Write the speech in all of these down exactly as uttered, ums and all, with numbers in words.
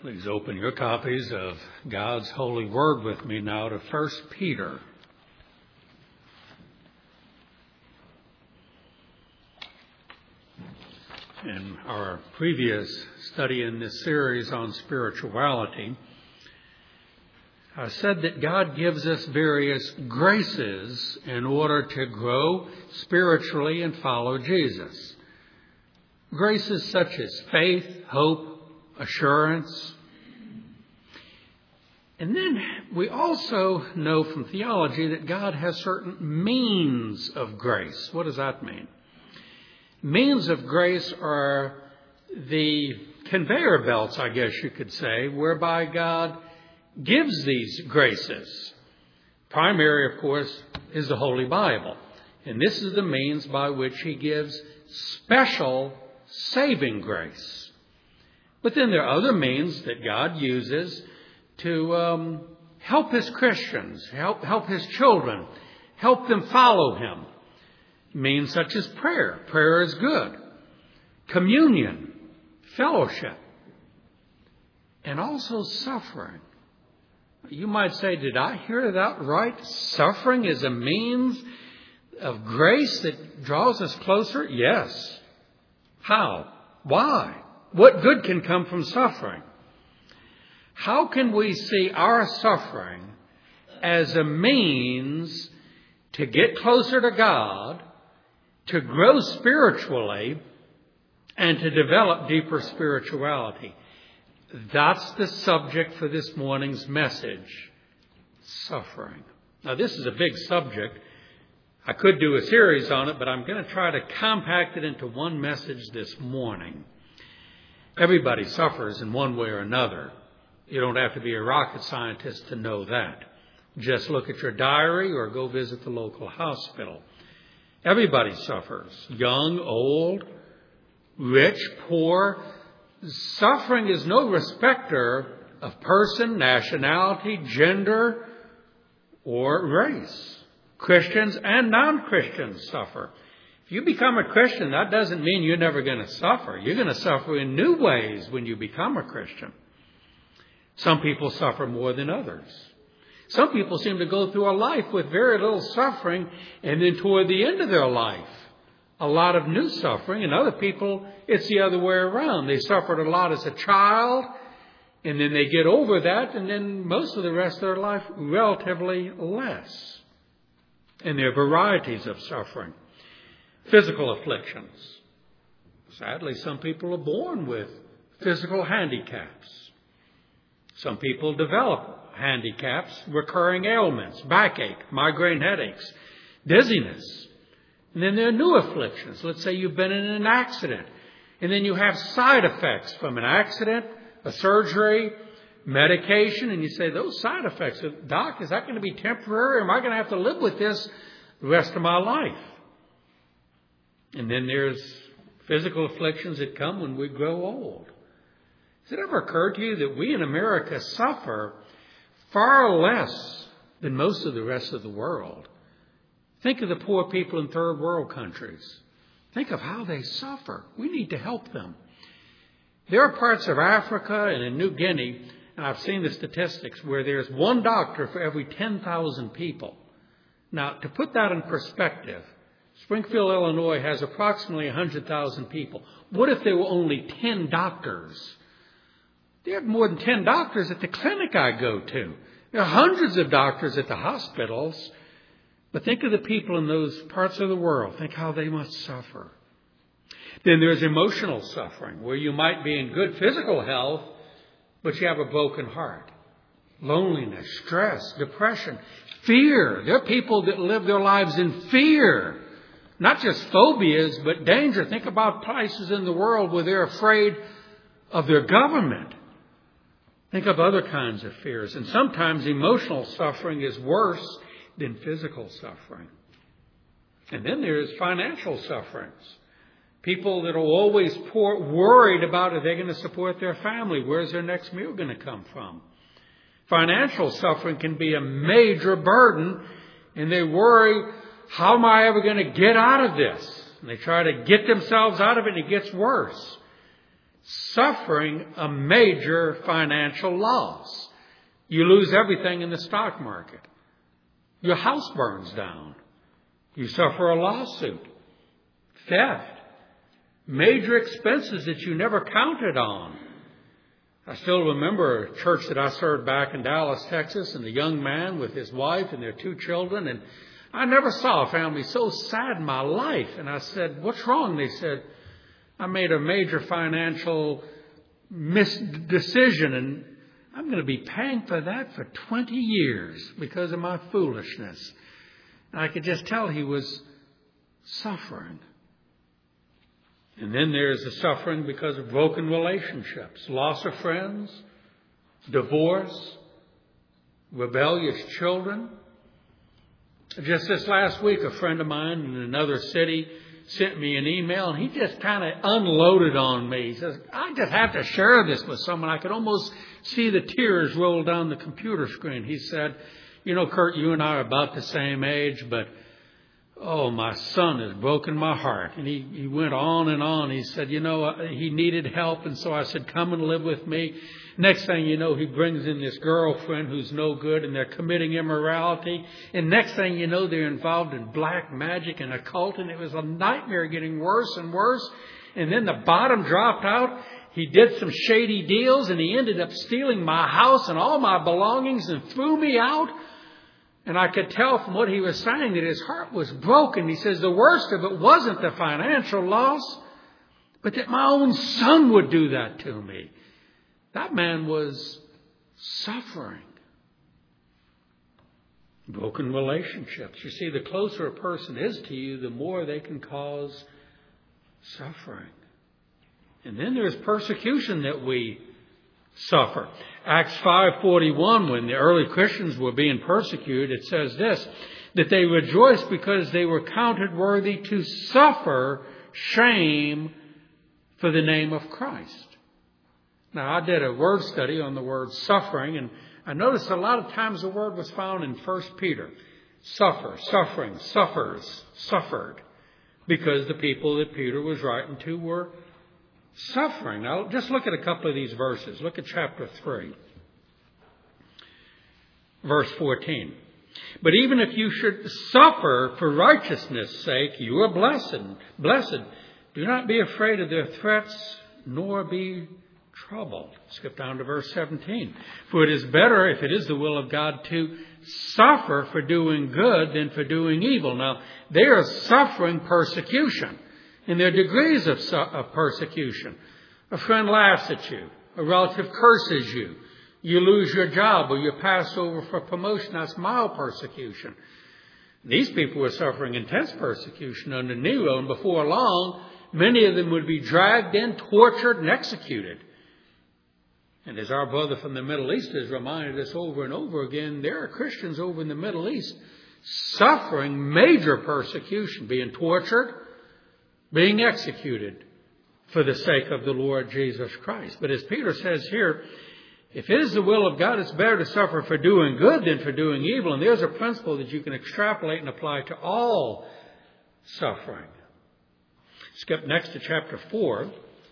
Please open your copies of God's holy word with me now to First Peter. In our previous study in this series on spirituality, I said that God gives us various graces in order to grow spiritually and follow Jesus. Graces such as faith, hope, assurance. And then we also know from theology that God has certain means of grace. What does that mean? Means of grace are the conveyor belts, I guess you could say, whereby God gives these graces. Primary, of course, is the Holy Bible. And this is the means by which He gives special saving grace. But then there are other means that God uses to um, help His Christians, help, help His children, help them follow Him. Means such as prayer. Prayer is good. Communion, fellowship, and also suffering. You might say, did I hear that right? Suffering is a means of grace that draws us closer? Yes. How? Why? What good can come from suffering? How can we see our suffering as a means to get closer to God, to grow spiritually, and to develop deeper spirituality? That's the subject for this morning's message, suffering. Now, this is a big subject. I could do a series on it, but I'm going to try to compact it into one message this morning. Everybody suffers in one way or another. You don't have to be a rocket scientist to know that. Just look at your diary or go visit the local hospital. Everybody suffers, young, old, rich, poor. Suffering is no respecter of person, nationality, gender, or race. Christians and non-Christians suffer. If you become a Christian, that doesn't mean you're never going to suffer. You're going to suffer in new ways when you become a Christian. Some people suffer more than others. Some people seem to go through a life with very little suffering, and then toward the end of their life, a lot of new suffering. And other people, it's the other way around. They suffered a lot as a child, and then they get over that, and then most of the rest of their life, relatively less. And there are varieties of suffering. Physical afflictions. Sadly, some people are born with physical handicaps. Some people develop handicaps, recurring ailments, backache, migraine headaches, dizziness. And then there are new afflictions. Let's say you've been in an accident, and then you have side effects from an accident, a surgery, medication, and you say, those side effects, Doc, is that going to be temporary? Or am I going to have to live with this the rest of my life? And then there's physical afflictions that come when we grow old. Has it ever occurred to you that we in America suffer far less than most of the rest of the world? Think of the poor people in third world countries. Think of how they suffer. We need to help them. There are parts of Africa and in New Guinea, and I've seen the statistics, where there's one doctor for every ten thousand people. Now, to put that in perspective, Springfield, Illinois has approximately one hundred thousand people. What if there were only ten doctors? There are more than ten doctors at the clinic I go to. There are hundreds of doctors at the hospitals. But think of the people in those parts of the world. Think how they must suffer. Then there's emotional suffering, where you might be in good physical health, but you have a broken heart. Loneliness, stress, depression, fear. There are people that live their lives in fear. Not just phobias, but danger. Think about places in the world where they're afraid of their government. Think of other kinds of fears. And sometimes emotional suffering is worse than physical suffering. And then there's financial sufferings. People that are always poor, worried about if they're going to support their family. Where's their next meal going to come from? Financial suffering can be a major burden, and they worry, how am I ever going to get out of this? And they try to get themselves out of it, and it gets worse. suffering a major financial loss. You lose everything in the stock market. Your house burns down. You suffer a lawsuit, theft, major expenses that you never counted on. I still remember a church that I served back in Dallas, Texas, and the young man with his wife and their two children. And I never saw a family so sad in my life. And I said, "What's wrong?" They said, "I made a major financial misdecision, and I'm going to be paying for that for twenty years because of my foolishness." And I could just tell he was suffering. And then there's the suffering because of broken relationships, loss of friends, divorce, rebellious children. Just this last week, a friend of mine in another city sent me an email, and he just kind of unloaded on me. He says, "I just have to share this with someone." I could almost see the tears roll down the computer screen. He said, "You know, Kurt, you and I are about the same age, but oh, my son has broken my heart." And he, he went on and on. He said, you know, he needed help. And so I said, "Come and live with me." Next thing you know, he brings in this girlfriend who's no good, and they're committing immorality. And next thing you know, they're involved in black magic and occult. And it was a nightmare, getting worse and worse. And then the bottom dropped out. He did some shady deals, and he ended up stealing my house and all my belongings and threw me out. And I could tell from what he was saying that his heart was broken. He says the worst of it wasn't the financial loss, but that my own son would do that to me. That man was suffering. Broken relationships. You see, the closer a person is to you, the more they can cause suffering. And then there's persecution that we suffer. Acts five forty-one, when the early Christians were being persecuted, it says this, that they rejoiced because they were counted worthy to suffer shame for the name of Christ. Now, I did a word study on the word suffering, and I noticed a lot of times the word was found in First Peter. Suffer, suffering, suffers, suffered, because the people that Peter was writing to were suffering. Now, just look at a couple of these verses. Look at chapter three, verse fourteen. "But even if you should suffer for righteousness' sake, you are blessed. Blessed. Do not be afraid of their threats, nor be troubled." Skip down to verse seventeen. "For it is better, if it is the will of God, to suffer for doing good than for doing evil." Now, they are suffering persecution. And there are degrees of, su- of persecution. A friend laughs at you. A relative curses you. You lose your job, or you're passed over for promotion. That's mild persecution. These people were suffering intense persecution under Nero, and before long, many of them would be dragged in, tortured, and executed. And as our brother from the Middle East has reminded us over and over again, there are Christians over in the Middle East suffering major persecution, being tortured, being executed for the sake of the Lord Jesus Christ. But as Peter says here, if it is the will of God, it's better to suffer for doing good than for doing evil. And there's a principle that you can extrapolate and apply to all suffering. Skip next to chapter four,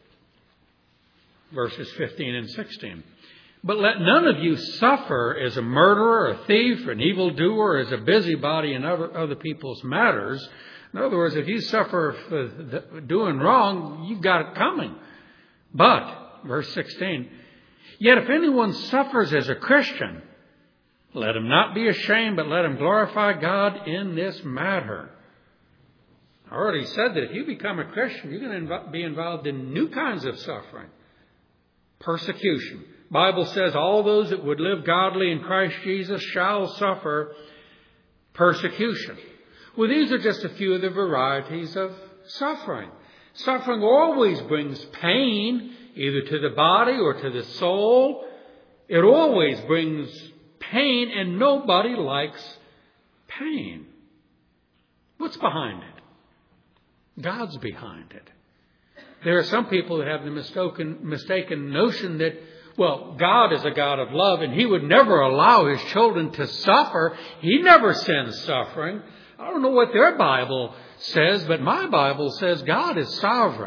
verses fifteen and sixteen. "But let none of you suffer as a murderer, a thief, an evildoer, as a busybody in other, other people's matters." In other words, if you suffer for the, doing wrong, you've got it coming. "But," verse sixteen, "yet if anyone suffers as a Christian, let him not be ashamed, but let him glorify God in this matter." I already said that if you become a Christian, you're going to be involved in new kinds of suffering. Persecution. The Bible says all those that would live godly in Christ Jesus shall suffer persecution. Well, these are just a few of the varieties of suffering. Suffering always brings pain, either to the body or to the soul. It always brings pain, and nobody likes pain. What's behind it? God's behind it. There are some people that have the mistaken, mistaken notion that, well, God is a God of love, and He would never allow His children to suffer. He never sends suffering. I don't know what their Bible says, but my Bible says God is sovereign,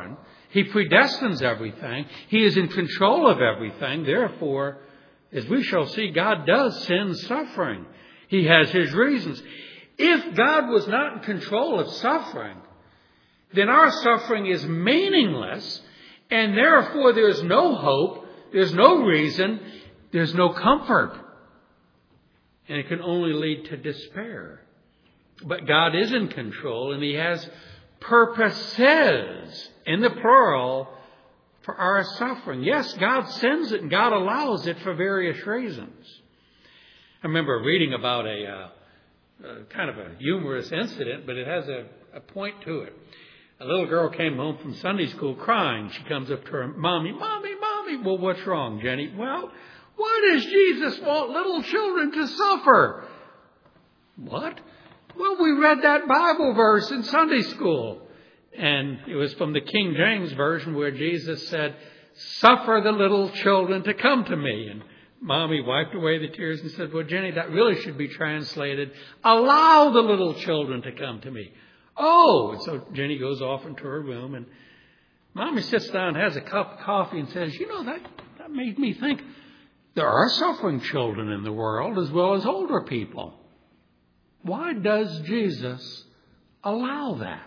He predestines everything. He is in control of everything. Therefore, as we shall see, God does send suffering. He has His reasons. If God was not in control of suffering, then our suffering is meaningless, and therefore there's no hope, there's no reason, there's no comfort. And it can only lead to despair. But God is in control, and He has purposes, in the plural, for our suffering. Yes, God sends it and God allows it for various reasons. I remember reading about a, uh, a kind of a humorous incident, but it has a, a point to it. A little girl came home from Sunday school crying. She comes up to her mommy, Mommy, Mommy. Well, what's wrong, Jenny? Well, why does Jesus want little children to suffer? What? Well, we read that Bible verse in Sunday school. And it was from the King James Version where Jesus said, suffer the little children to come to me. And Mommy wiped away the tears and said, well, Jenny, that really should be translated, allow the little children to come to me. Oh, and so Jenny goes off into her room, and Mommy sits down, has a cup of coffee, and says, you know, that, that made me think there are suffering children in the world as well as older people. Why does Jesus allow that?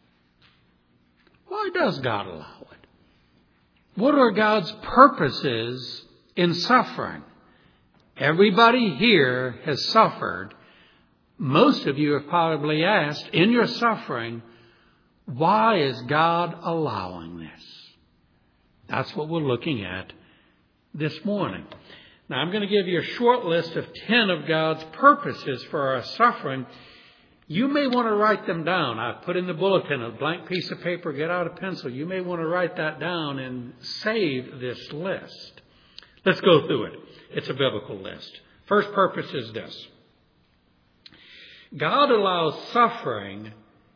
Why does God allow it? What are God's purposes in suffering? Everybody here has suffered. Most of you have probably asked, in your suffering, why is God allowing this? That's what we're looking at this morning. Now, I'm going to give you a short list of ten of God's purposes for our suffering. You may want to write them down. I've put in the bulletin a blank piece of paper, get out a pencil. You may want to write that down and save this list. Let's go through it. It's a biblical list. First purpose is this. God allows suffering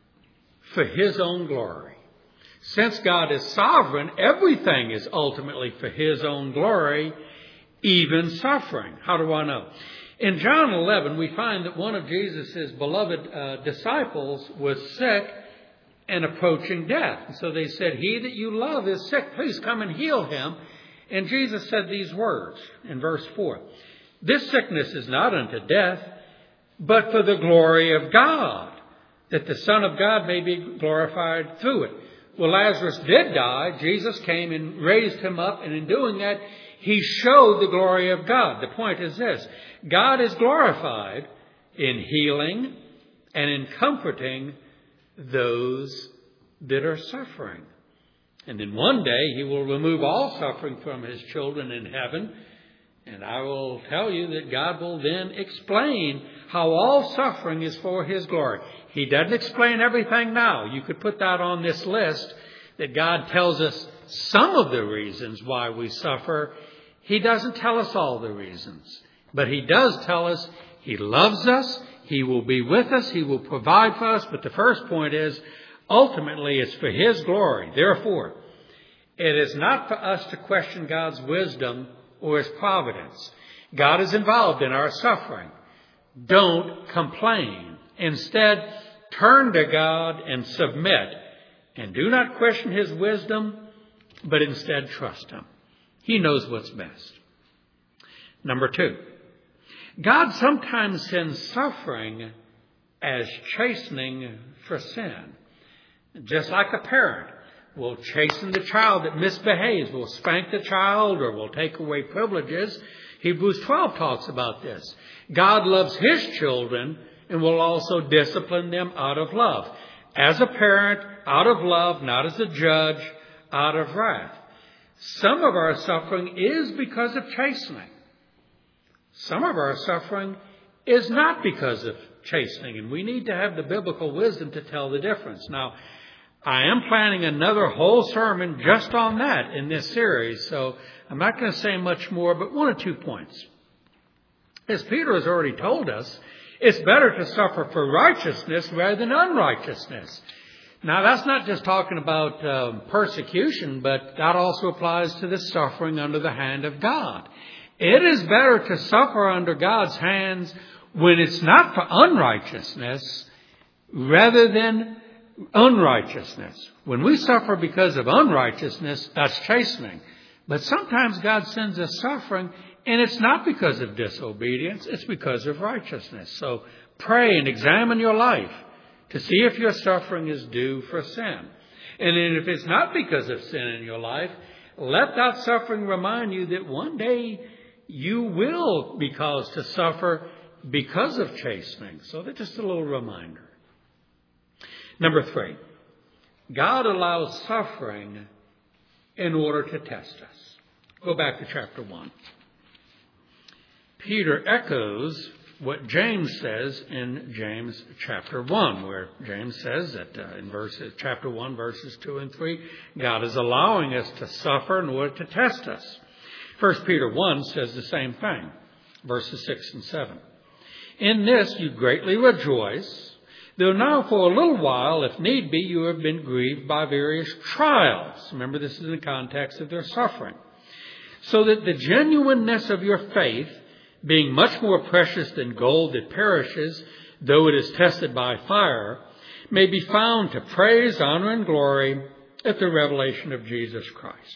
for His own glory. Since God is sovereign, everything is ultimately for His own glory, even suffering. How do I know? In John eleven, we find that one of Jesus' beloved uh, disciples was sick and approaching death. And so they said, he that you love is sick. Please come and heal him. And Jesus said these words in verse four. This sickness is not unto death, but for the glory of God, that the Son of God may be glorified through it. Well, Lazarus did die. Jesus came and raised him up. And in doing that, He showed the glory of God. The point is this. God is glorified in healing and in comforting those that are suffering. And then one day He will remove all suffering from His children in heaven. And I will tell you that God will then explain how all suffering is for His glory. He doesn't explain everything now. You could put that on this list, that God tells us some of the reasons why we suffer. He doesn't tell us all the reasons. But He does tell us He loves us. He will be with us. He will provide for us. But the first point is, ultimately, it's for His glory. Therefore, it is not for us to question God's wisdom or His providence. God is involved in our suffering. Don't complain. Instead, turn to God and submit. And do not question His wisdom, but instead trust Him. He knows what's best. Number two, God sometimes sends suffering as chastening for sin. Just like a parent will chasten the child that misbehaves, will spank the child, or will take away privileges. Hebrews twelve talks about this. God loves His children and will also discipline them out of love. As a parent, out of love, not as a judge, out of wrath. Some of our suffering is because of chastening. Some of our suffering is not because of chastening, and we need to have the biblical wisdom to tell the difference. Now, I am planning another whole sermon just on that in this series, so I'm not going to say much more, but one or two points. As Peter has already told us, it's better to suffer for righteousness rather than unrighteousness. Now, that's not just talking about um, persecution, but that also applies to the suffering under the hand of God. It is better to suffer under God's hands when it's not for unrighteousness rather than unrighteousness. When we suffer because of unrighteousness, that's chastening. But sometimes God sends us suffering, and it's not because of disobedience, it's because of righteousness. So pray and examine your life to see if your suffering is due for sin. And then if it's not because of sin in your life, let that suffering remind you that one day you will be caused to suffer because of chastening. So that's just a little reminder. Number three, God allows suffering in order to test us. Go back to chapter one. Peter echoes what James says in James chapter one, where James says that uh, in verses, chapter one, verses two and three, God is allowing us to suffer in order to test us. First Peter one says the same thing, verses six and seven. In this you greatly rejoice, though now for a little while, if need be, you have been grieved by various trials. Remember, this is in the context of their suffering. So that the genuineness of your faith, being much more precious than gold that perishes, though it is tested by fire, may be found to praise, honor, and glory at the revelation of Jesus Christ.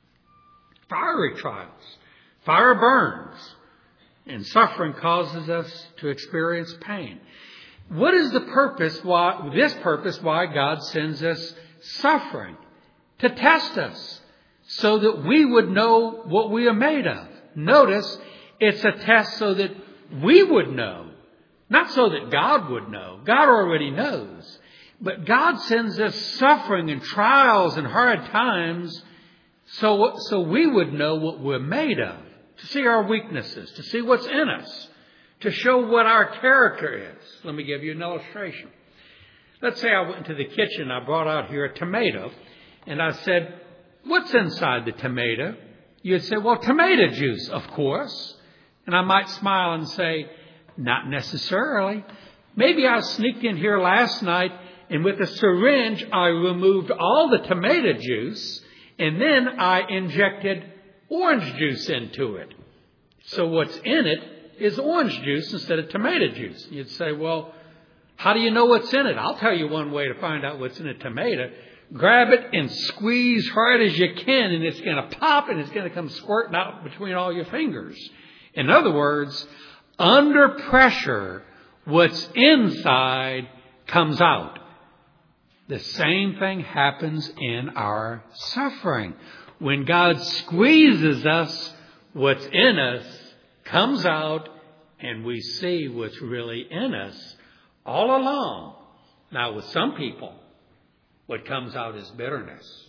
Fiery trials. Fire burns. And suffering causes us to experience pain. What is the purpose, why, this purpose why God sends us suffering? To test us, so that we would know what we are made of. Notice, it's a test so that we would know, not so that God would know. God already knows. But God sends us suffering and trials and hard times so, so we would know what we're made of, to see our weaknesses, to see what's in us, to show what our character is. Let me give you an illustration. Let's say I went into the kitchen, I brought out here a tomato, and I said, what's inside the tomato? You'd say, well, tomato juice, of course. And I might smile and say, not necessarily. Maybe I sneaked in here last night and with a syringe I removed all the tomato juice and then I injected orange juice into it. So what's in it is orange juice instead of tomato juice. You'd say, well, how do you know what's in it? I'll tell you one way to find out what's in a tomato. Grab it and squeeze hard as you can and it's going to pop and it's going to come squirting out between all your fingers. In other words, under pressure, what's inside comes out. The same thing happens in our suffering. When God squeezes us, what's in us comes out and we see what's really in us all along. Now, with some people, what comes out is bitterness.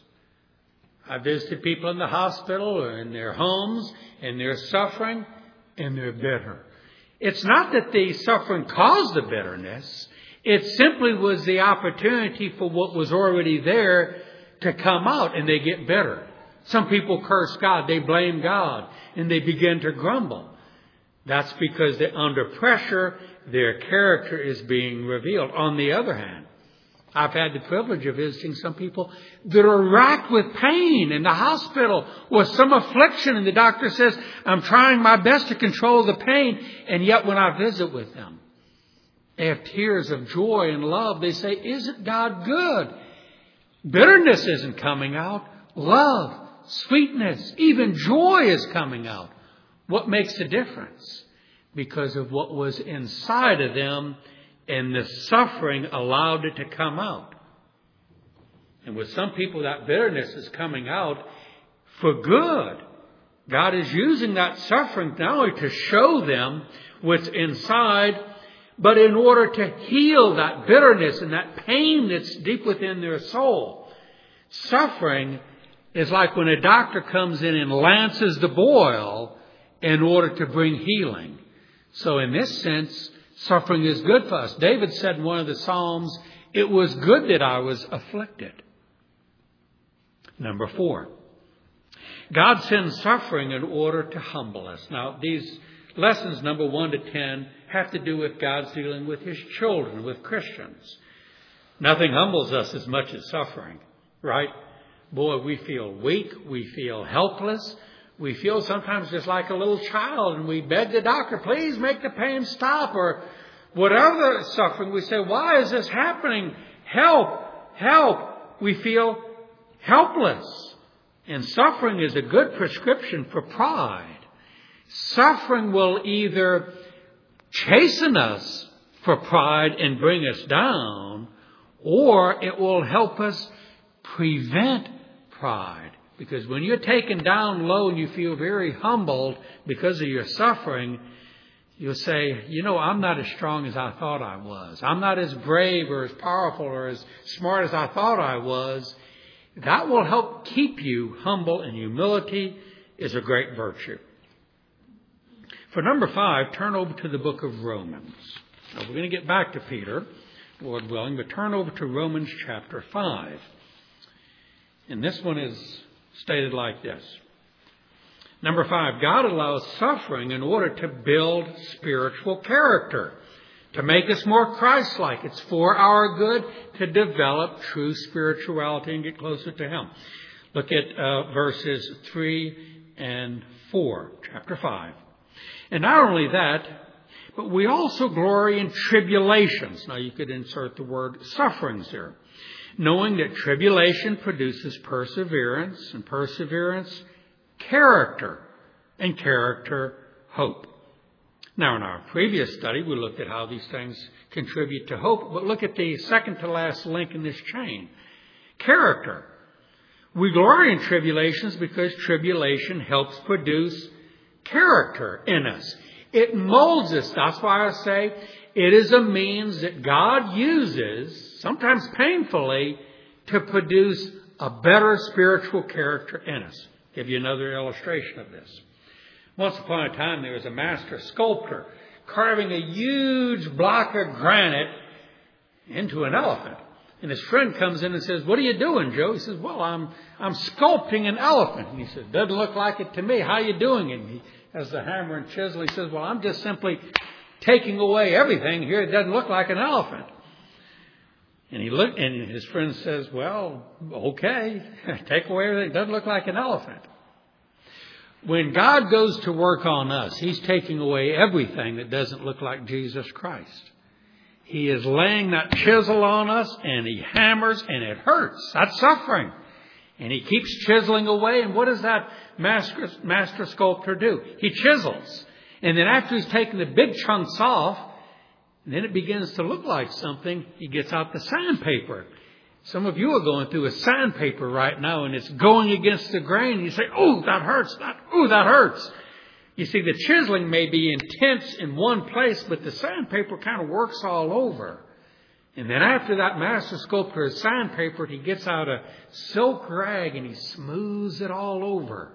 I visited people in the hospital or in their homes and they're suffering and they're bitter. It's not that the suffering caused the bitterness. It simply was the opportunity for what was already there to come out and they get bitter. Some people curse God. They blame God and they begin to grumble. That's because they're under pressure. Their character is being revealed. On the other hand, I've had the privilege of visiting some people that are racked with pain in the hospital or some affliction. And the doctor says, I'm trying my best to control the pain. And yet when I visit with them, they have tears of joy and love. They say, isn't God good? Bitterness isn't coming out. Love, sweetness, even joy is coming out. What makes a difference? Because of what was inside of them. And the suffering allowed it to come out. And with some people, that bitterness is coming out for good. God is using that suffering not only to show them what's inside, but in order to heal that bitterness and that pain that's deep within their soul. Suffering is like when a doctor comes in and lances the boil in order to bring healing. So in this sense, suffering is good for us. David said in one of the Psalms, it was good that I was afflicted. Number four, God sends suffering in order to humble us. Now, these lessons, number one to ten, have to do with God's dealing with His children, with Christians. Nothing humbles us as much as suffering, right? Boy, we feel weak. We feel helpless. We feel sometimes just like a little child and we beg the doctor, please make the pain stop, or whatever suffering. We say, why is this happening? Help. help, we feel helpless. And suffering is a good prescription for pride. Suffering will either chasten us for pride and bring us down, or it will help us prevent pride. Because when you're taken down low and you feel very humbled because of your suffering, you'll say, you know, I'm not as strong as I thought I was. I'm not as brave or as powerful or as smart as I thought I was. That will help keep you humble, and humility is a great virtue. For number five, turn over to the book of Romans. Now, we're going to get back to Peter, Lord willing, but turn over to Romans chapter five. And this one is stated like this. Number five, God allows suffering in order to build spiritual character, to make us more Christ-like. It's for our good to develop true spirituality and get closer to Him. Look at uh, verses three and four, chapter five. And not only that, but we also glory in tribulations. Now you could insert the word sufferings there. Knowing that tribulation produces perseverance, and perseverance, character, and character, hope. Now, in our previous study, we looked at how these things contribute to hope, but look at the second to last link in this chain. Character. We glory in tribulations because tribulation helps produce character in us. It molds us. That's why I say it is a means that God uses, sometimes painfully, to produce a better spiritual character in us. I'll give you another illustration of this. Once upon a time, there was a master sculptor carving a huge block of granite into an elephant. And his friend comes in and says, "What are you doing, Joe?" He says, "Well, I'm I'm sculpting an elephant." And he says, "Doesn't look like it to me. How are you doing it?" And he has the hammer and chisel. He says, "Well, I'm just simply taking away everything here. It doesn't look like an elephant." And he looked, and his friend says, "Well, okay, take away everything. It doesn't look like an elephant." When God goes to work on us, He's taking away everything that doesn't look like Jesus Christ. He is laying that chisel on us, and He hammers, and it hurts. That's suffering. And He keeps chiseling away. And what does that master, master sculptor do? He chisels. And then after he's taken the big chunks off, and then it begins to look like something, he gets out the sandpaper. Some of you are going through a sandpaper right now, and it's going against the grain. You say, "Oh, that hurts. That, oh, that hurts." You see, the chiseling may be intense in one place, but the sandpaper kind of works all over. And then after that master sculptor has sandpapered, he gets out a silk rag and he smooths it all over.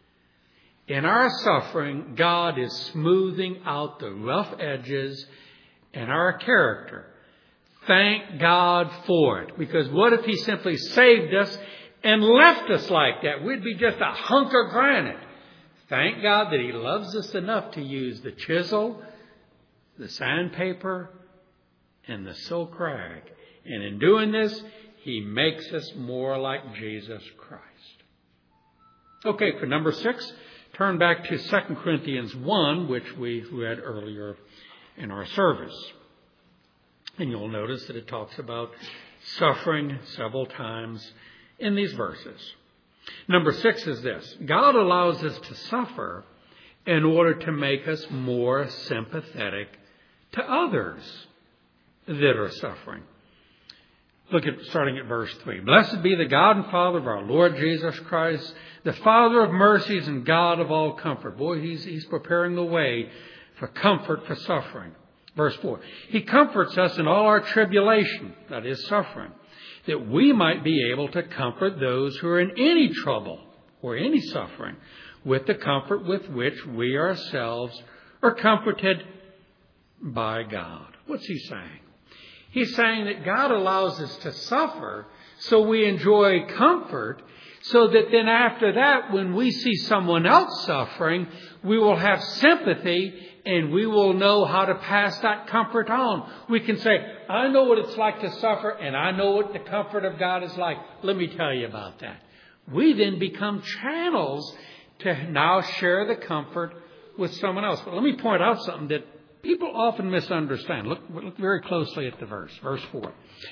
In our suffering, God is smoothing out the rough edges in our character. Thank God for it. Because what if He simply saved us and left us like that? We'd be just a hunk of granite. Thank God that He loves us enough to use the chisel, the sandpaper, and the silk rag. And in doing this, He makes us more like Jesus Christ. Okay, for number six, turn back to Second Corinthians one, which we read earlier in our service. And you'll notice that it talks about suffering several times in these verses. Number six is this. God allows us to suffer in order to make us more sympathetic to others that are suffering. Look at starting at verse three. "Blessed be the God and Father of our Lord Jesus Christ, the Father of mercies and God of all comfort." Boy, he's, he's preparing the way for comfort for suffering. Verse four. "He comforts us in all our tribulation," that is suffering, "that we might be able to comfort those who are in any trouble or any suffering with the comfort with which we ourselves are comforted by God." What's he saying? He's saying that God allows us to suffer so we enjoy comfort, so that then after that, when we see someone else suffering, we will have sympathy and we will know how to pass that comfort on. We can say, "I know what it's like to suffer, and I know what the comfort of God is like. Let me tell you about that." We then become channels to now share the comfort with someone else. But let me point out something that people often misunderstand. Look, look very closely at the verse, verse four.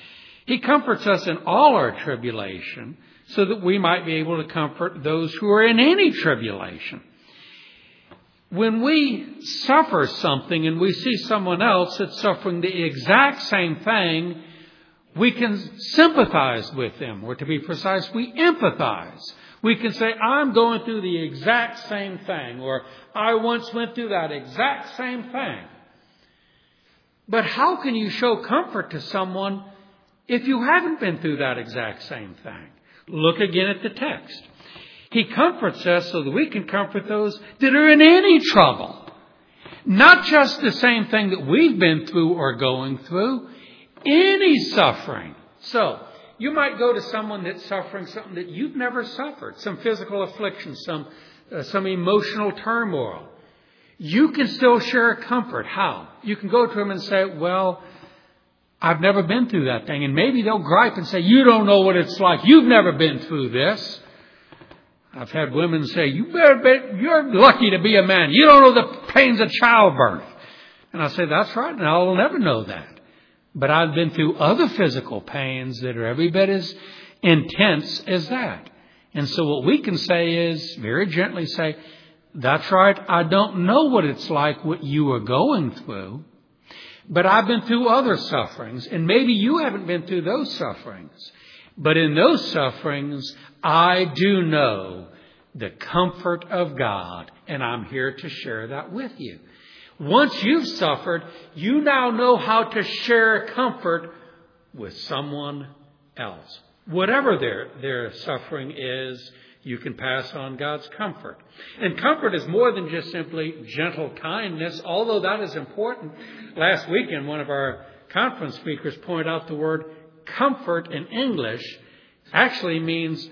He comforts us in all our tribulation so that we might be able to comfort those who are in any tribulation. When we suffer something and we see someone else that's suffering the exact same thing, we can sympathize with them, or to be precise, we empathize. We can say, I'm going through the exact same thing, or I once went through that exact same thing. But how can you show comfort to someone if you haven't been through that exact same thing? Look again at the text. He comforts us so that we can comfort those that are in any trouble. Not just the same thing that we've been through or going through. Any suffering. So, you might go to someone that's suffering something that you've never suffered. Some physical affliction, some, uh, some emotional turmoil. You can still share comfort. How? You can go to them and say, well, I've never been through that thing. And maybe they'll gripe and say, you don't know what it's like. You've never been through this. I've had women say, you better be, you're lucky to be a man. You don't know the pains of childbirth. And I say, that's right. And I'll never know that. But I've been through other physical pains that are every bit as intense as that. And so what we can say is, very gently say, that's right. I don't know what it's like, what you are going through. But I've been through other sufferings. And maybe you haven't been through those sufferings. But in those sufferings, I do know the comfort of God, and I'm here to share that with you. Once you've suffered, you now know how to share comfort with someone else. Whatever their, their suffering is, you can pass on God's comfort. And comfort is more than just simply gentle kindness, although that is important. Last weekend, one of our conference speakers pointed out the word comfort in English actually means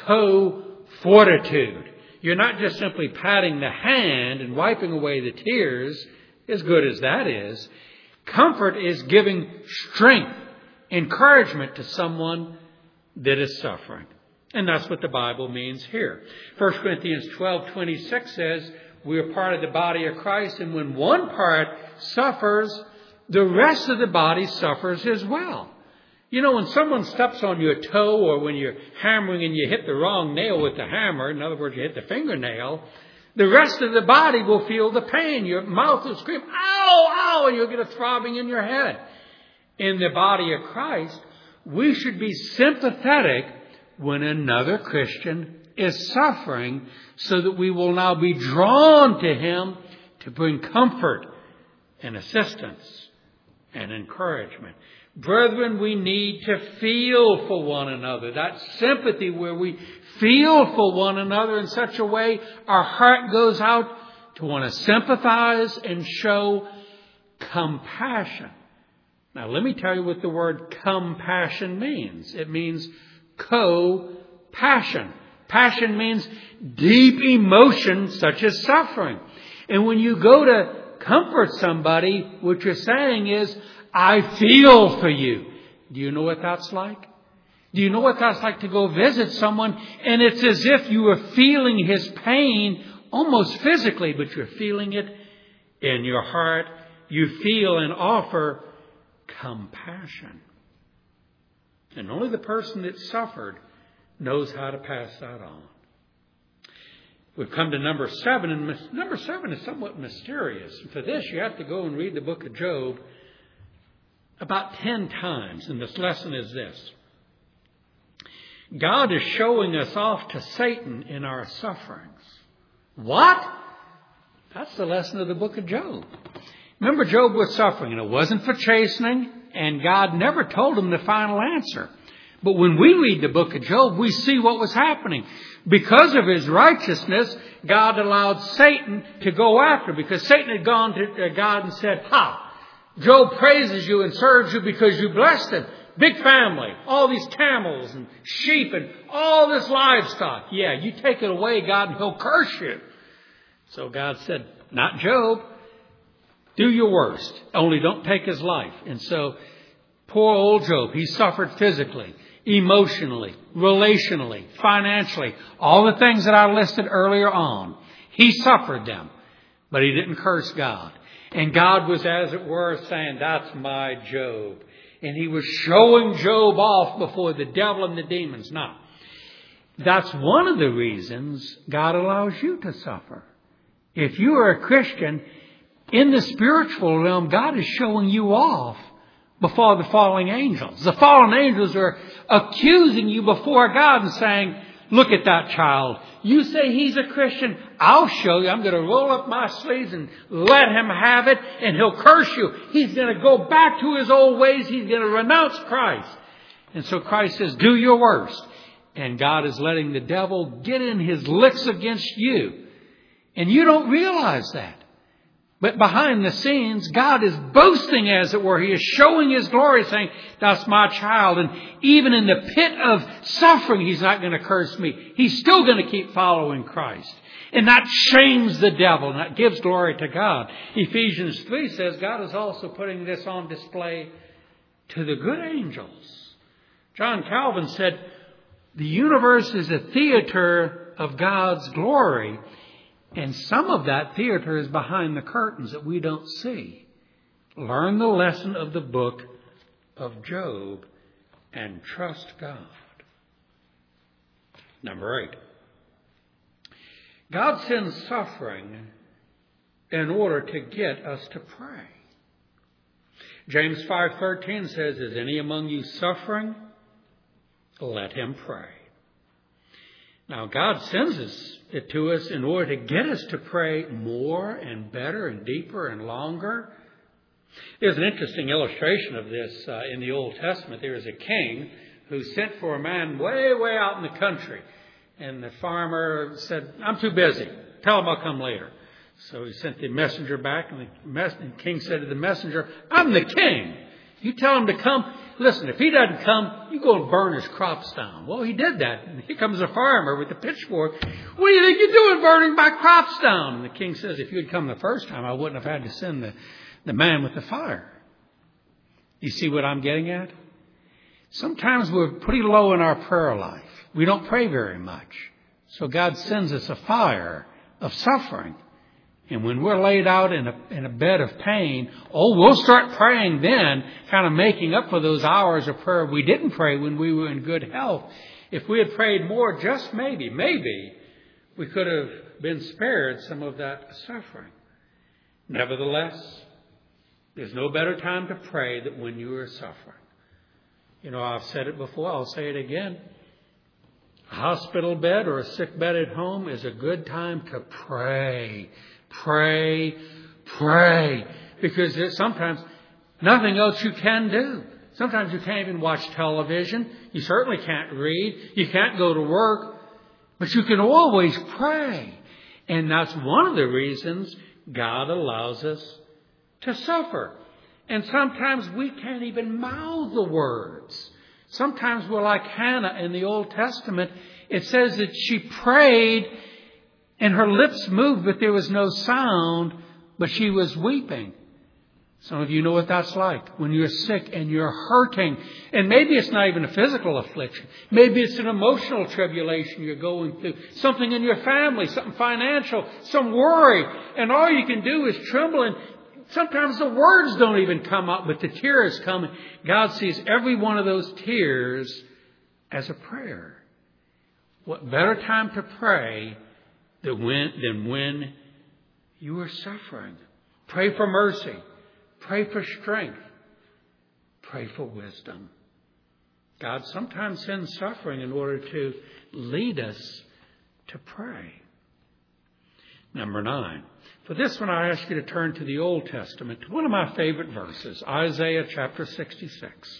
co-fortitude. You're not just simply patting the hand and wiping away the tears, as good as that is. Comfort is giving strength, encouragement to someone that is suffering. And that's what the Bible means here. First Corinthians twelve twenty-six says, we are part of the body of Christ, and when one part suffers, the rest of the body suffers as well. You know, when someone steps on your toe, or when you're hammering and you hit the wrong nail with the hammer, in other words, you hit the fingernail, the rest of the body will feel the pain. Your mouth will scream, ow, ow, and you'll get a throbbing in your head. In the body of Christ, we should be sympathetic when another Christian is suffering, so that we will now be drawn to him to bring comfort and assistance and encouragement. Brethren, we need to feel for one another. That sympathy where we feel for one another in such a way our heart goes out to want to sympathize and show compassion. Now, let me tell you what the word compassion means. It means co-passion. Passion means deep emotion such as suffering. And when you go to comfort somebody, what you're saying is, I feel for you. Do you know what that's like? Do you know what that's like to go visit someone and it's as if you were feeling his pain almost physically, but you're feeling it in your heart. You feel and offer compassion. And only the person that suffered knows how to pass that on. We've come to number seven, and number seven is somewhat mysterious. For this, you have to go and read the book of Job about ten times, and this lesson is this. God is showing us off to Satan in our sufferings. What? That's the lesson of the book of Job. Remember, Job was suffering, and it wasn't for chastening, and God never told him the final answer. But when we read the book of Job, we see what was happening. Because of his righteousness, God allowed Satan to go after, because Satan had gone to God and said, ha! Job praises you and serves you because you blessed him. Big family, all these camels and sheep and all this livestock. Yeah, you take it away, God, and he'll curse you. So God said, not Job. Do your worst. Only don't take his life. And so poor old Job, he suffered physically, emotionally, relationally, financially. All the things that I listed earlier on. He suffered them, but he didn't curse God. And God was, as it were, saying, that's my Job. and he was showing Job off before the devil and the demons. Now, that's one of the reasons God allows you to suffer. If you are a Christian, in the spiritual realm, God is showing you off before the fallen angels. The fallen angels are accusing you before God and saying, look at that child. You say he's a Christian. I'll show you. I'm going to roll up my sleeves and let him have it, and he'll curse you. He's going to go back to his old ways. He's going to renounce Christ. And so Christ says, do your worst. And God is letting the devil get in his licks against you. And you don't realize that. But behind the scenes, God is boasting, as it were. He is showing His glory, saying, that's my child. And even in the pit of suffering, He's not going to curse me. He's still going to keep following Christ. And that shames the devil, and that gives glory to God. Ephesians three says God is also putting this on display to the good angels. John Calvin said, the universe is a theater of God's glory. And some of that theater is behind the curtains that we don't see. Learn the lesson of the book of Job and trust God. Number eight. God sends suffering in order to get us to pray. James five thirteen says, is any among you suffering? Let him pray. Now, God sends us, it to us in order to get us to pray more and better and deeper and longer. There's an interesting illustration of this uh, in the Old Testament. There is a king who sent for a man way, way out in the country. And the farmer said, I'm too busy. Tell him I'll come later. So he sent the messenger back, and the, mess- the king said to the messenger, I'm the king. You tell him to come. Listen, if he doesn't come, you go and burn his crops down. Well, he did that. And here comes a farmer with the pitchfork. What do you think you're doing burning my crops down? And the king says, if you had come the first time, I wouldn't have had to send the, the man with the fire. You see what I'm getting at? Sometimes we're pretty low in our prayer life. We don't pray very much. So God sends us a fire of suffering. And when we're laid out in a, in a bed of pain, oh, we'll start praying then, kind of making up for those hours of prayer we didn't pray when we were in good health. If we had prayed more, just maybe, maybe, we could have been spared some of that suffering. Nevertheless, there's no better time to pray than when you are suffering. You know, I've said it before, I'll say it again. A hospital bed or a sick bed at home is a good time to pray. Pray, pray. Because there's sometimes nothing else you can do. Sometimes you can't even watch television. You certainly can't read. You can't go to work. But you can always pray. And that's one of the reasons God allows us to suffer. And sometimes we can't even mouth the words. Sometimes we're like Hannah in the Old Testament. It says that she prayed and her lips moved, but there was no sound, but she was weeping. Some of you know what that's like when you're sick and you're hurting. And maybe it's not even a physical affliction. Maybe it's an emotional tribulation you're going through. Something in your family, something financial, some worry. And all you can do is tremble. And sometimes the words don't even come out, but the tears come. God sees every one of those tears as a prayer. What better time to pray than when, than when you are suffering? Pray for mercy. Pray for strength. Pray for wisdom. God sometimes sends suffering in order to lead us to pray. Number nine. For this one, I ask you to turn to the Old Testament, to one of my favorite verses, Isaiah chapter sixty-six.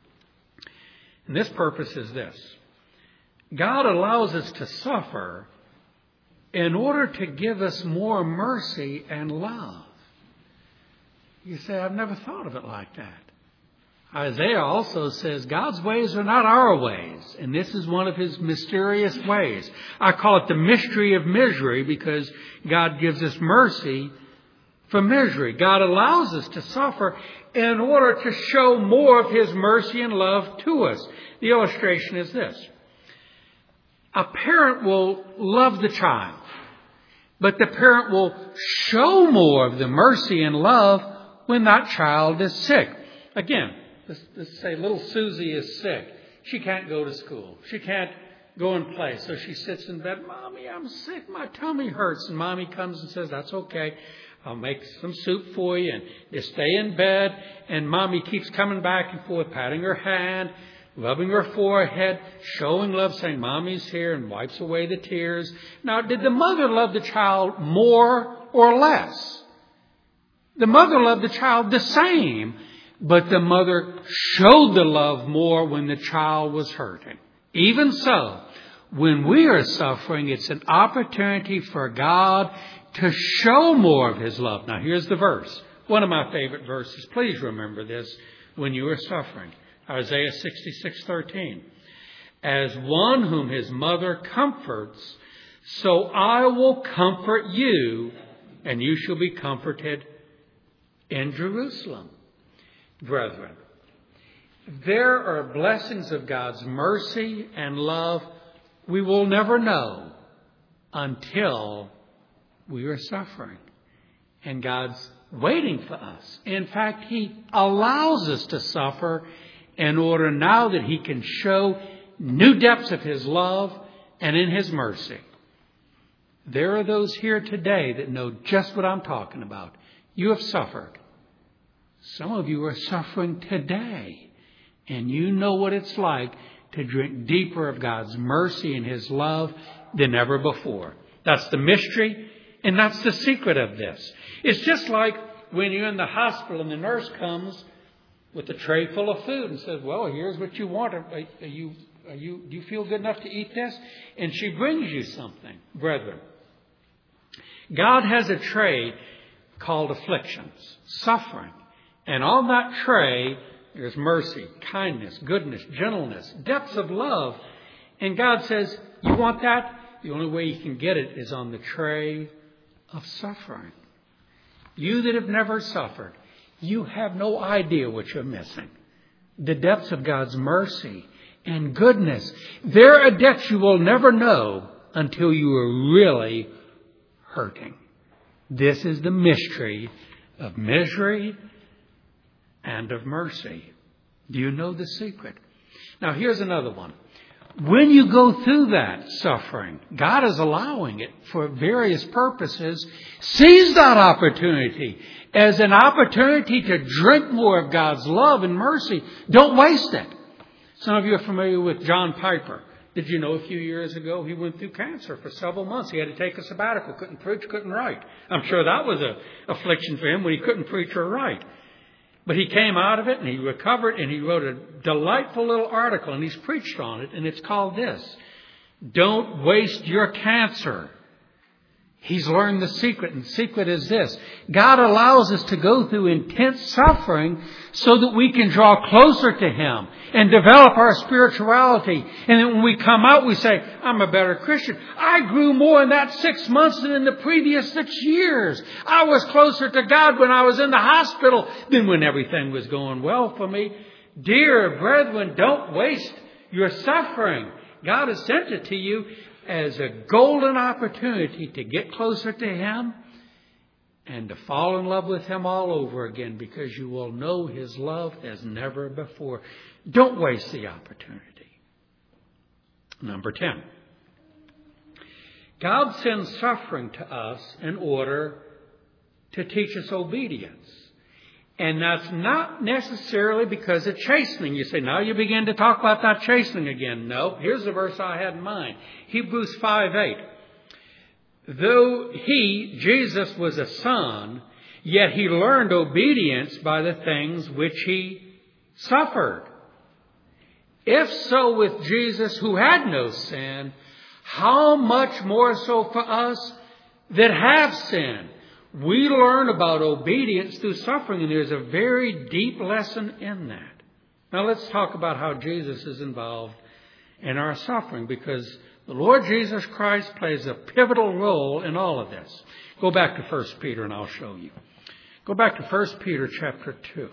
And this purpose is this. God allows us to suffer in order to give us more mercy and love. You say, I've never thought of it like that. Isaiah also says God's ways are not our ways. And this is one of His mysterious ways. I call it the mystery of misery because God gives us mercy for misery. God allows us to suffer in order to show more of His mercy and love to us. The illustration is this. A parent will love the child, but the parent will show more of the mercy and love when that child is sick. Again, let's, let's say little Susie is sick. She can't go to school. She can't go and play. So she sits in bed. Mommy, I'm sick. My tummy hurts. And Mommy comes and says, that's okay. I'll make some soup for you. And you stay in bed. And Mommy keeps coming back and forth, patting her hand, rubbing her forehead, showing love, saying, Mommy's here, and wipes away the tears. Now, did the mother love the child more or less? The mother loved the child the same, but the mother showed the love more when the child was hurting. Even so, when we are suffering, it's an opportunity for God to show more of His love. Now, here's the verse. One of my favorite verses. Please remember this when you are suffering. Isaiah sixty-six thirteen. As one whom his mother comforts, so I will comfort you, and you shall be comforted in Jerusalem. Brethren, there are blessings of God's mercy and love we will never know until we are suffering. And God's waiting for us. In fact, He allows us to suffer in order now that He can show new depths of His love and in His mercy. There are those here today that know just what I'm talking about. You have suffered. Some of you are suffering today. And you know what it's like to drink deeper of God's mercy and His love than ever before. That's the mystery, and that's the secret of this. It's just like when you're in the hospital and the nurse comes with a tray full of food and says, well, here's what you want. Are, are you, are you, do you feel good enough to eat this? And she brings you something. Brethren, God has a tray called afflictions, suffering. And on that tray, there's mercy, kindness, goodness, gentleness, depths of love. And God says, you want that? The only way you can get it is on the tray of suffering. You that have never suffered, you have no idea what you're missing. The depths of God's mercy and goodness. There are depths you will never know until you are really hurting. This is the mystery of misery and of mercy. Do you know the secret? Now here's another one. When you go through that suffering, God is allowing it for various purposes. Seize that opportunity as an opportunity to drink more of God's love and mercy. Don't waste it. Some of you are familiar with John Piper. Did you know a few years ago he went through cancer for several months? He had to take a sabbatical. Couldn't preach, couldn't write. I'm sure that was an affliction for him when he couldn't preach or write. But he came out of it and he recovered, and he wrote a delightful little article, and he's preached on it, and it's called this: Don't waste your cancer. He's learned the secret, and the secret is this: God allows us to go through intense suffering so that we can draw closer to Him and develop our spirituality. And then when we come out, we say, I'm a better Christian. I grew more in that six months than in the previous six years. I was closer to God when I was in the hospital than when everything was going well for me. Dear brethren, don't waste your suffering. God has sent it to you as a golden opportunity to get closer to Him and to fall in love with Him all over again, because you will know His love as never before. Don't waste the opportunity. Number ten. God sends suffering to us in order to teach us obedience. And that's not necessarily because of chastening. You say, now you begin to talk about that chastening again. No, here's the verse I had in mind. Hebrews five eight. Though He, Jesus, was a son, yet He learned obedience by the things which He suffered. If so with Jesus, who had no sin, how much more so for us that have sinned? We learn about obedience through suffering, and there's a very deep lesson in that. Now let's talk about how Jesus is involved in our suffering, because the Lord Jesus Christ plays a pivotal role in all of this. Go back to First Peter and I'll show you. Go back to First Peter chapter two.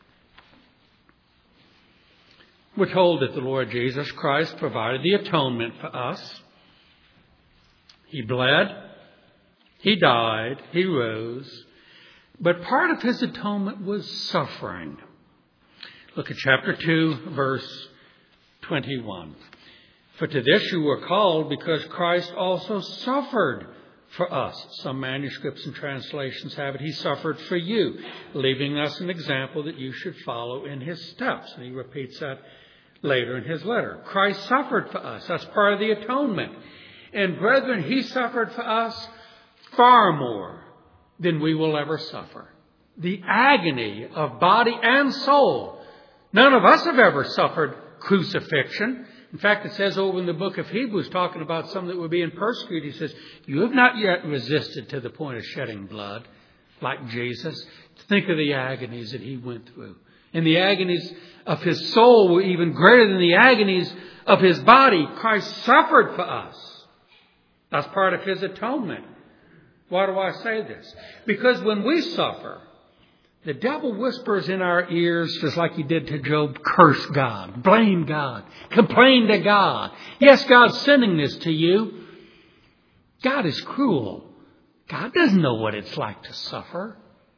We're told that the Lord Jesus Christ provided the atonement for us. He bled. He died, He rose, but part of His atonement was suffering. Look at chapter two, verse twenty-one. For to this you were called, because Christ also suffered for us. Some manuscripts and translations have it, he suffered for you, leaving us an example that you should follow in his steps. And he repeats that later in his letter. Christ suffered for us. That's part of the atonement. And brethren, he suffered for us far more than we will ever suffer. The agony of body and soul. None of us have ever suffered crucifixion. In fact, it says over in the book of Hebrews, talking about some that were being persecuted, he says, you have not yet resisted to the point of shedding blood like Jesus. Think of the agonies that he went through. And the agonies of his soul were even greater than the agonies of his body. Christ suffered for us. That's part of his atonement. Why do I say this? Because when we suffer, the devil whispers in our ears, just like he did to Job, curse God, blame God, complain to God. Yes, God's sending this to you. God is cruel. God doesn't know what it's like to suffer.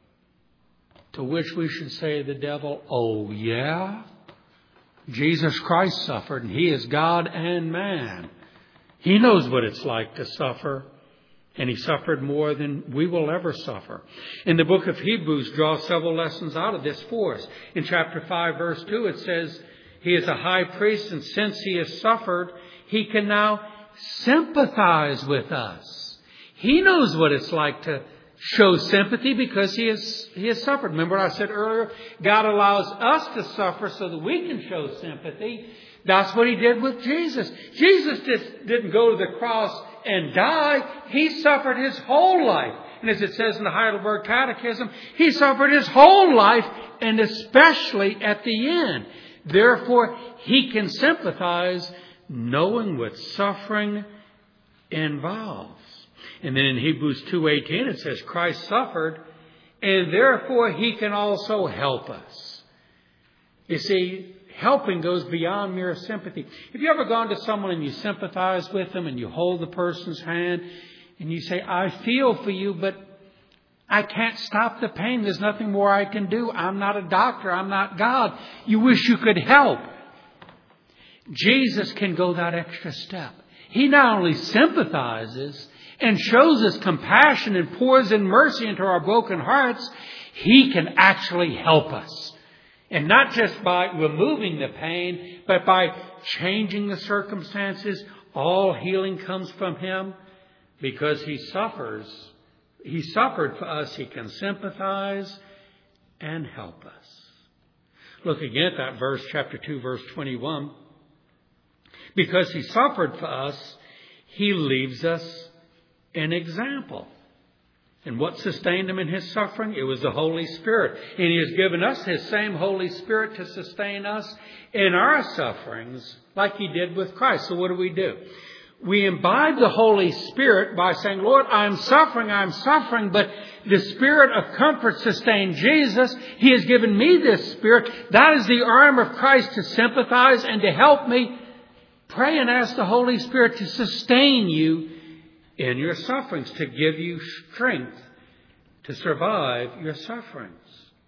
To which we should say to the devil, oh yeah? Jesus Christ suffered, and he is God and man. He knows what it's like to suffer. And he suffered more than we will ever suffer. In the book of Hebrews draws several lessons out of this for us. In chapter five, verse two, it says, he is a high priest, and since he has suffered, he can now sympathize with us. He knows what it's like to show sympathy because he has, he has suffered. Remember what I said earlier? God allows us to suffer so that we can show sympathy. That's what he did with Jesus. Jesus just didn't go to the cross and die. He suffered his whole life. And as it says in the Heidelberg Catechism, he suffered his whole life, and especially at the end. Therefore, he can sympathize knowing what suffering involves. And then in Hebrews two eighteen it says, Christ suffered, and therefore he can also help us. You see, helping goes beyond mere sympathy. Have you ever gone to someone and you sympathize with them and you hold the person's hand and you say, I feel for you, but I can't stop the pain. There's nothing more I can do. I'm not a doctor. I'm not God. You wish you could help. Jesus can go that extra step. He not only sympathizes and shows us compassion and pours in mercy into our broken hearts, he can actually help us. And not just by removing the pain, but by changing the circumstances. All healing comes from him because he suffers. He suffered for us. He can sympathize and help us. Look again at that verse, chapter two, verse twenty-one. Because he suffered for us, he leaves us an example. And what sustained him in his suffering? It was the Holy Spirit. And he has given us his same Holy Spirit to sustain us in our sufferings like he did with Christ. So what do we do? We imbibe the Holy Spirit by saying, Lord, I'm suffering, I'm suffering, but the Spirit of comfort sustained Jesus. He has given me this Spirit. That is the arm of Christ to sympathize and to help me. Pray and ask the Holy Spirit to sustain you in your sufferings, to give you strength to survive your sufferings.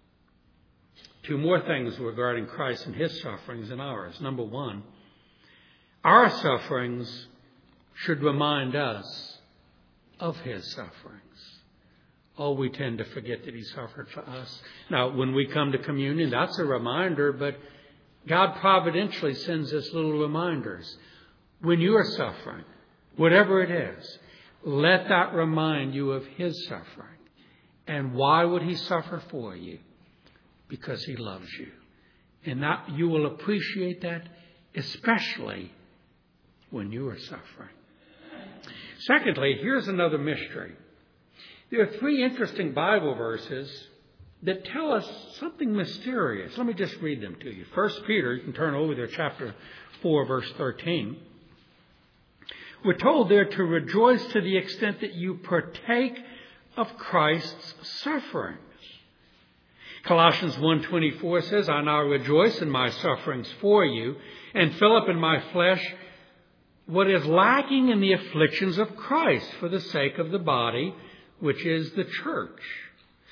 Two more things regarding Christ and his sufferings and ours. Number one, our sufferings should remind us of his sufferings. Oh, we tend to forget that he suffered for us. Now, when we come to communion, that's a reminder, but God providentially sends us little reminders. When you are suffering, whatever it is, let that remind you of his suffering. And why would he suffer for you? Because he loves you. And that you will appreciate that, especially when you are suffering. Secondly, here's another mystery. There are three interesting Bible verses that tell us something mysterious. Let me just read them to you. First Peter, you can turn over there, chapter four, verse thirteen. We're told there to rejoice to the extent that you partake of Christ's sufferings. Colossians one twenty-four says, I now rejoice in my sufferings for you, and fill up in my flesh what is lacking in the afflictions of Christ for the sake of the body, which is the church.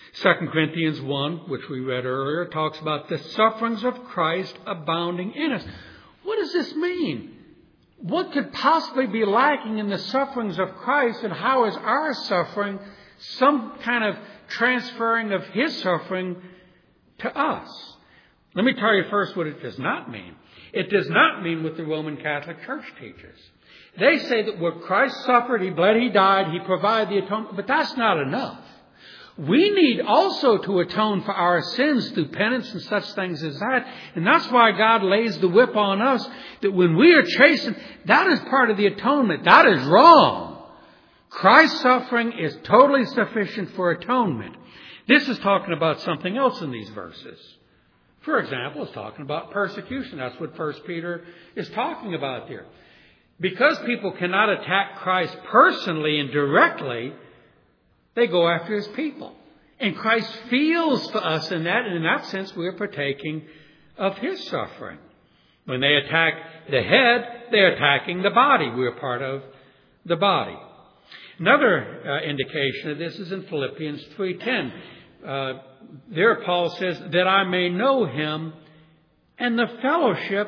Second Corinthians one, which we read earlier, talks about the sufferings of Christ abounding in us. What does this mean? What could possibly be lacking in the sufferings of Christ, and how is our suffering some kind of transferring of His suffering to us? Let me tell you first what it does not mean. It does not mean what the Roman Catholic Church teaches. They say that what Christ suffered, He bled, He died, He provided the atonement, but that's not enough. We need also to atone for our sins through penance and such things as that. And that's why God lays the whip on us, that when we are chastened, that is part of the atonement. That is wrong. Christ's suffering is totally sufficient for atonement. This is talking about something else in these verses. For example, it's talking about persecution. That's what First Peter is talking about here. Because people cannot attack Christ personally and directly, they go after His people. And Christ feels for us in that, and in that sense we are partaking of His suffering. When they attack the head, they're attacking the body. We are part of the body. Another uh, indication of this is in Philippians three ten. Uh, there Paul says, that I may know Him and the fellowship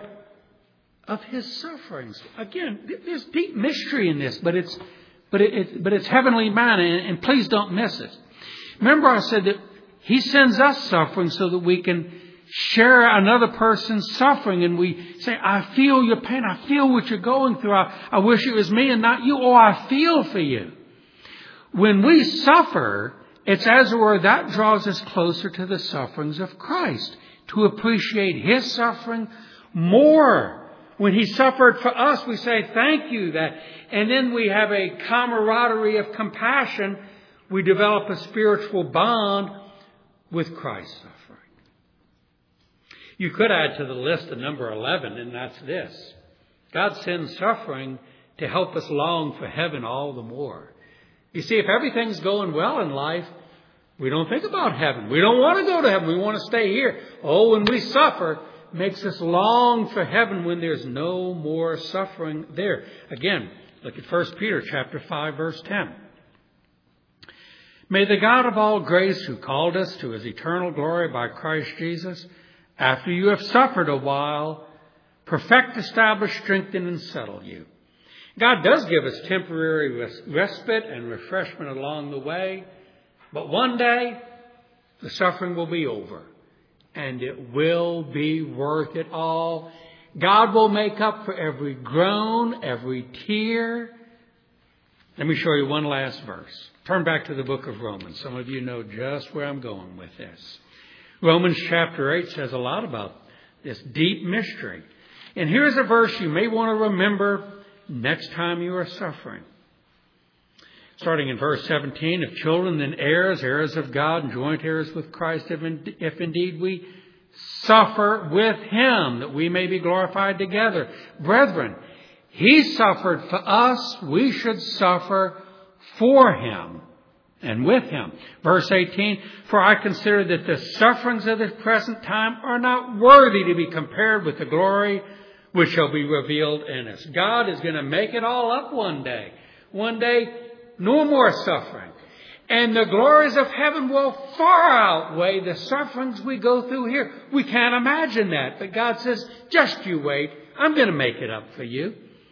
of His sufferings. Again, there's deep mystery in this, but it's But, it, it, but it's heavenly manna, and, and please don't miss it. Remember I said that He sends us suffering so that we can share another person's suffering. And we say, I feel your pain. I feel what you're going through. I, I wish it was me and not you. Oh, I feel for you. When we suffer, it's as it were that draws us closer to the sufferings of Christ, to appreciate His suffering more. When He suffered for us, we say, thank you. That, and then we have a camaraderie of compassion. We develop a spiritual bond with Christ's suffering. You could add to the list of number eleven, and that's this. God sends suffering to help us long for heaven all the more. You see, if everything's going well in life, we don't think about heaven. We don't want to go to heaven. We want to stay here. Oh, when we suffer, makes us long for heaven when there's no more suffering there. Again, look at First Peter chapter five, verse ten. May the God of all grace, who called us to His eternal glory by Christ Jesus, after you have suffered a while, perfect, establish, strengthen, and settle you. God does give us temporary respite and refreshment along the way, but one day the suffering will be over. And it will be worth it all. God will make up for every groan, every tear. Let me show you one last verse. Turn back to the book of Romans. Some of you know just where I'm going with this. Romans chapter eight says a lot about this deep mystery. And here's a verse you may want to remember next time you are suffering. Starting in verse seventeen, if children then heirs, heirs of God, and joint heirs with Christ, if, in, if indeed we suffer with Him, that we may be glorified together. Brethren, He suffered for us, we should suffer for Him and with Him. Verse eighteen, for I consider that the sufferings of this present time are not worthy to be compared with the glory which shall be revealed in us. God is going to make it all up one day. One day, no more suffering. And the glories of heaven will far outweigh the sufferings we go through here. We can't imagine that. But God says, just you wait. I'm going to make it up for you.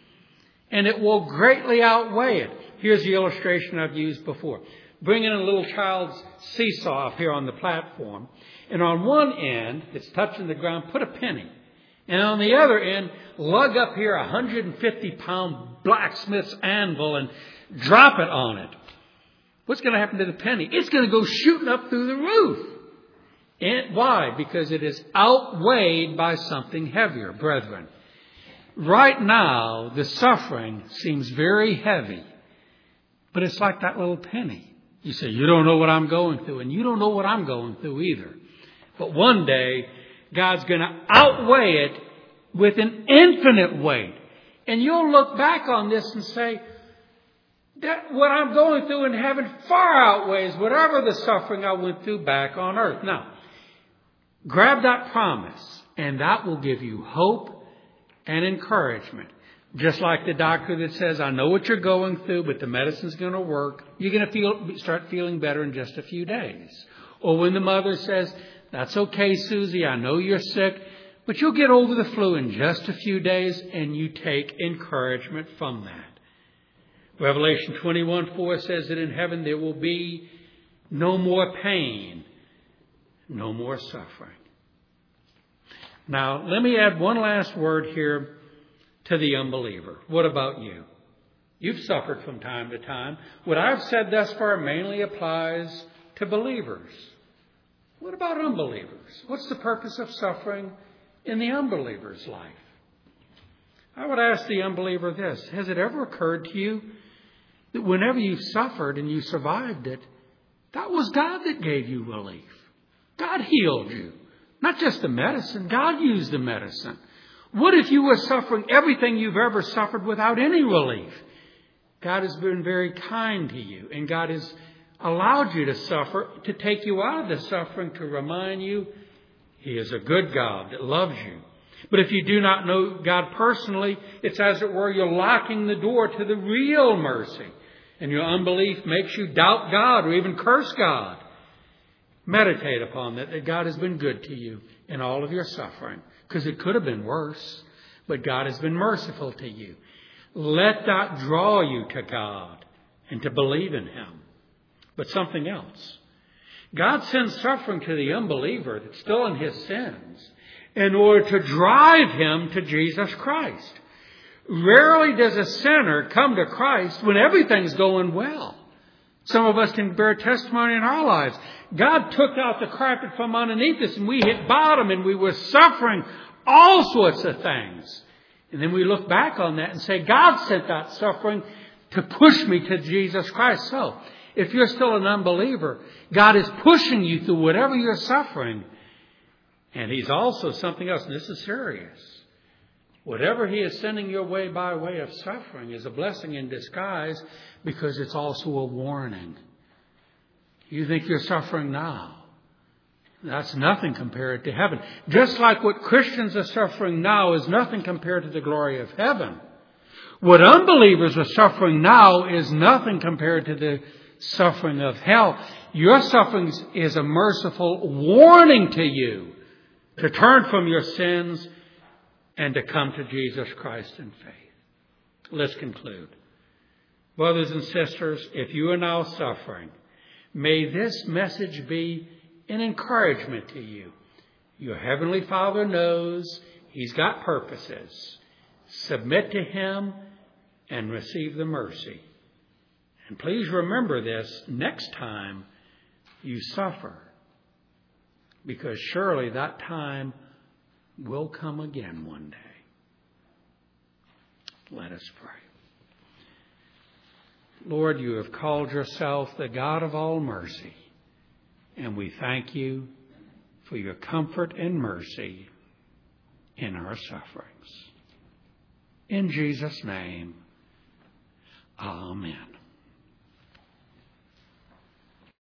And it will greatly outweigh it. Here's the illustration I've used before. Bring in a little child's seesaw up here on the platform. And on one end, it's touching the ground, put a penny. And on the other end, lug up here a one hundred fifty pound blacksmith's anvil and drop it on it. What's going to happen to the penny? It's going to go shooting up through the roof. And why? Because it is outweighed by something heavier, brethren. Right now, the suffering seems very heavy. But it's like that little penny. You say, you don't know what I'm going through. And you don't know what I'm going through either. But one day, God's going to outweigh it with an infinite weight. And you'll look back on this and say, that what I'm going through in heaven far outweighs whatever the suffering I went through back on earth. Now, grab that promise, and that will give you hope and encouragement. Just like the doctor that says, I know what you're going through, but the medicine's going to work. You're going to feel, start feeling better in just a few days. Or when the mother says, that's okay, Susie, I know you're sick, but you'll get over the flu in just a few days, and you take encouragement from that. Revelation twenty-one four says that in heaven there will be no more pain, no more suffering. Now, let me add one last word here to the unbeliever. What about you? You've suffered from time to time. What I've said thus far mainly applies to believers. What about unbelievers? What's the purpose of suffering in the unbeliever's life? I would ask the unbeliever this. Has it ever occurred to you that whenever you've suffered and you survived it, that was God that gave you relief? God healed you. Not just the medicine. God used the medicine. What if you were suffering everything you've ever suffered without any relief? God has been very kind to you, and God has allowed you to suffer to take you out of the suffering, to remind you He is a good God that loves you. But if you do not know God personally, it's as it were you're locking the door to the real mercy, and your unbelief makes you doubt God or even curse God. Meditate upon that, that God has been good to you in all of your suffering, because it could have been worse, but God has been merciful to you. Let that draw you to God and to believe in Him. But something else. God sends suffering to the unbeliever that's still in his sins in order to drive him to Jesus Christ. Rarely does a sinner come to Christ when everything's going well. Some of us can bear testimony in our lives. God took out the carpet from underneath us and we hit bottom and we were suffering all sorts of things. And then we look back on that and say, God sent that suffering to push me to Jesus Christ. So, if you're still an unbeliever, God is pushing you through whatever you're suffering. And He's also something else, and this is serious. Whatever He is sending your way by way of suffering is a blessing in disguise, because it's also a warning. You think you're suffering now. That's nothing compared to heaven. Just like what Christians are suffering now is nothing compared to the glory of heaven. What unbelievers are suffering now is nothing compared to the suffering of hell. Your suffering is a merciful warning to you to turn from your sins and to come to Jesus Christ in faith. Let's conclude. Brothers and sisters, if you are now suffering, may this message be an encouragement to you. Your Heavenly Father knows He's got purposes. Submit to Him and receive the mercy. And please remember this next time you suffer, because surely that time will come again one day. Let us pray. Lord, you have called yourself the God of all mercy, and we thank you for your comfort and mercy in our sufferings. In Jesus' name, amen.